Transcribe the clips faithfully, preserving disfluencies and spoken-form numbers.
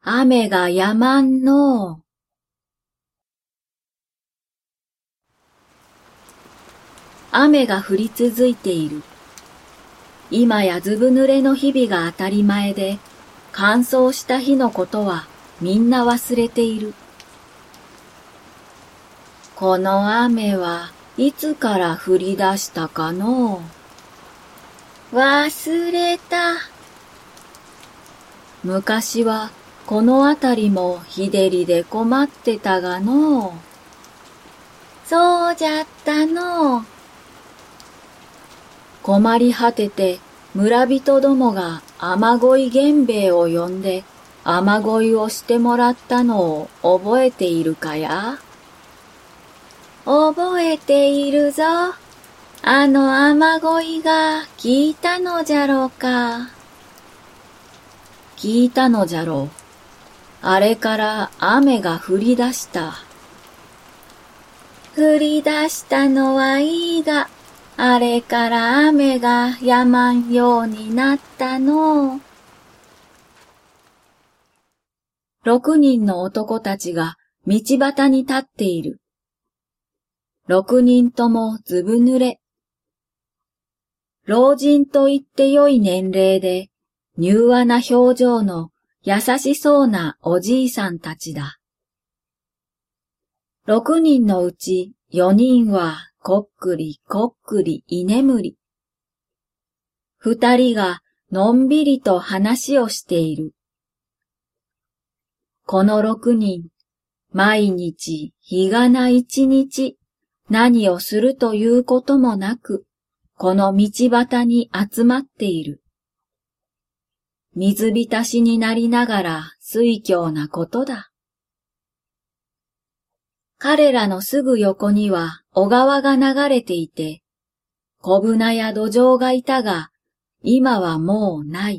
雨が止まんのう。雨が降り続いている。今やずぶ濡れの日々が当たり前で、乾燥した日のことはみんな忘れている。この雨はいつから降り出したかのう。忘れた。昔はこのあたりも日照りで困ってたがのう。そうじゃったのう。困り果てて村人どもが雨乞い源兵衛を呼んで雨乞いをしてもらったのを覚えているかや？覚えているぞ。あの雨乞いが効いたのじゃろうか。効いたのじゃろう。あれから雨が降り出した。降り出したのはいいが、あれから雨が止まんようになったのう。六人の男たちが道端に立っている。六人ともずぶ濡れ。老人と言ってよい年齢で、柔和な表情の優しそうなおじいさんたちだ。六人のうち四人はこっくりこっくり居眠り。二人がのんびりと話をしている。この六人、毎日日がな一日何をするということもなく、この道端に集まっている。水浸しになりながら酔狂なことだ。彼らのすぐ横には小川が流れていて、小舟や土壌がいたが、今はもうない。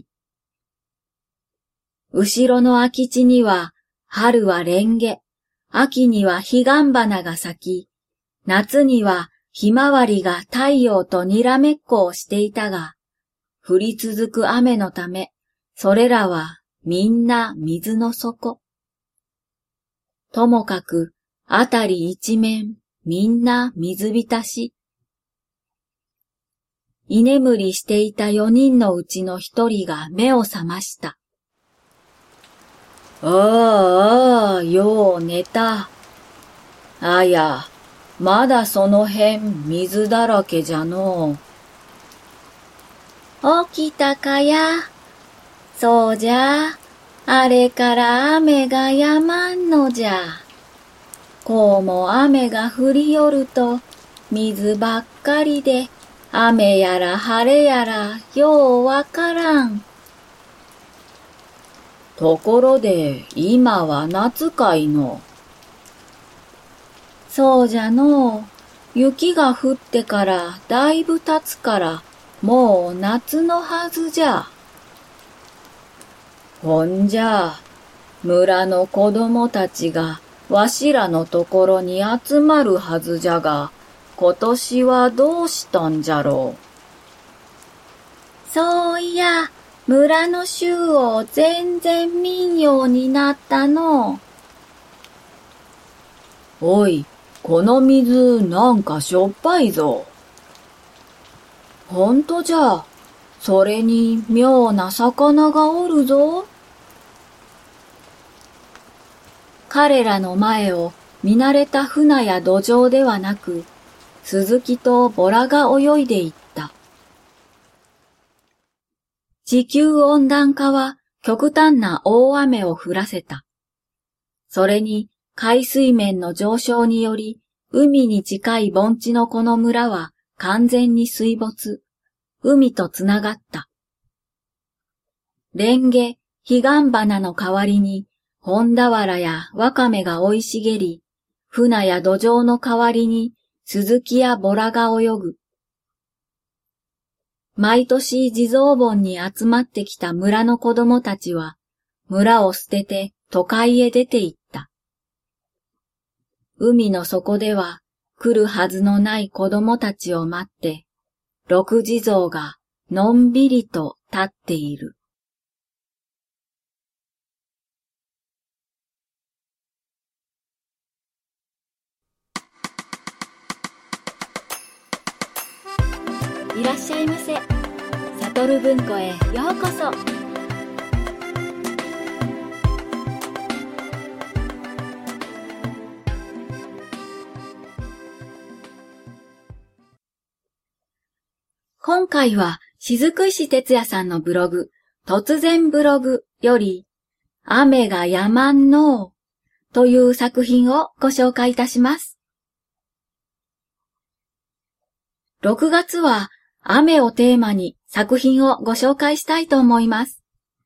後ろの空き地には、春はレンゲ、秋には彼岸花が咲き、夏にはひまわりが太陽とにらめっこをしていたが、降り続く雨のため、それらはみんな水の底。ともかく、あたり一面みんな水浸し。居眠りしていた四人のうちの一人が目を覚ました。ああ、ああ、よう寝た。あや、まだその辺水だらけじゃのう。起きたかや。そうじゃ、あれから雨が止まんのじゃ。こうも雨が降りよると、水ばっかりで、雨やら晴れやらようわからん。ところで今は夏かいの。そうじゃのう。雪が降ってからだいぶ経つから、もう夏のはずじゃ。ほんじゃ、村の子供たちがわしらのところに集まるはずじゃが、今年はどうしたんじゃろう。そういや、村の衆を全然見んようになったの。おい、この水なんかしょっぱいぞ。ほんとじゃ、それに妙な魚がおるぞ。彼らの前を見慣れた船や土壌ではなく、スズキとボラが泳いでいった。地球温暖化は極端な大雨を降らせた。それに海水面の上昇により、海に近い盆地のこの村は完全に水没、海とつながった。レンゲ、彼岸花の代わりに、ホンダワラやワカメが生い茂り、フナや土壌の代わりにスズキやボラが泳ぐ。毎年地蔵盆に集まってきた村の子供たちは、村を捨てて都会へ出て行った。海の底では来るはずのない子供たちを待って、六地蔵がのんびりと立っている。 らっしゃいませ。サトル文庫へようこそ。今回は雫石哲也さんのブログ、突然ブログより、雨が止まんのうという作品をご紹介いたします。ろくがつは雨をテーマに作品をご紹介したいと思います。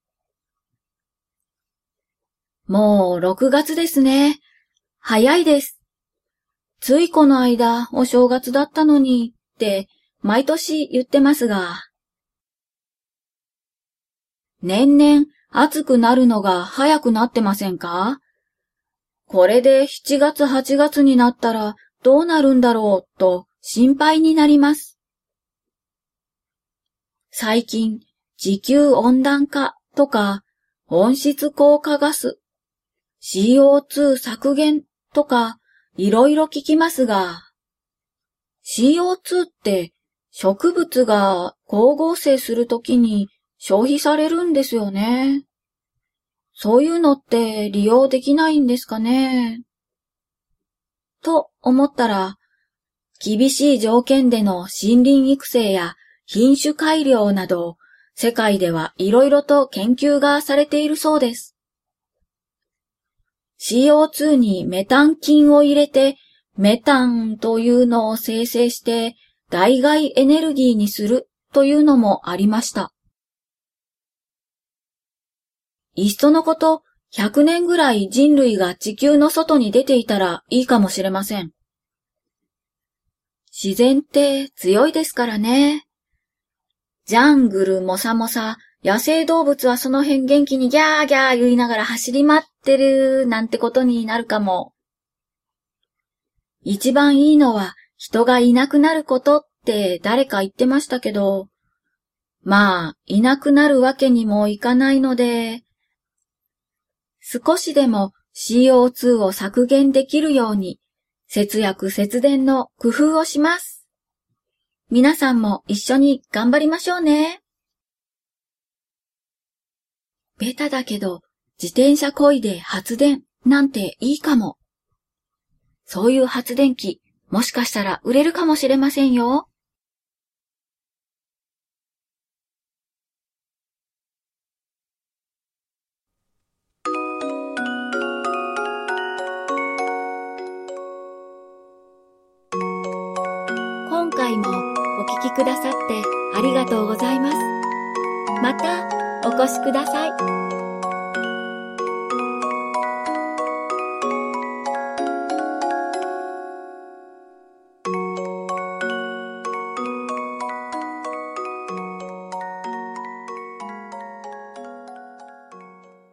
もうろくがつですね。早いです。ついこの間お正月だったのにって毎年言ってますが、年々暑くなるのが早くなってませんか？これでしちがつはちがつになったらどうなるんだろうと心配になります。最近地球温暖化とか温室効果ガス、シーオーツー 削減とかいろいろ聞きますが、シーオーツー って植物が光合成するときに消費されるんですよね。そういうのって利用できないんですかね。と思ったら、厳しい条件での森林育成や品種改良など、世界ではいろいろと研究がされているそうです。シーオーツー にメタン菌を入れて、メタンというのを生成して代替エネルギーにするというのもありました。いっそのこと、ひゃくねんぐらい人類が地球の外に出ていたらいいかもしれません。自然って強いですからね。ジャングルもさもさ、野生動物はその辺元気にギャーギャー言いながら走り回ってるなんてことになるかも。一番いいのは人がいなくなることって誰か言ってましたけど、まあ、いなくなるわけにもいかないので、少しでも シーオーツー を削減できるように節約節電の工夫をします。皆さんも一緒に頑張りましょうね。ベタだけど自転車漕いで発電なんていいかも。そういう発電機もしかしたら売れるかもしれませんよ。今回もお聞きくださってありがとうございます。またお越しください。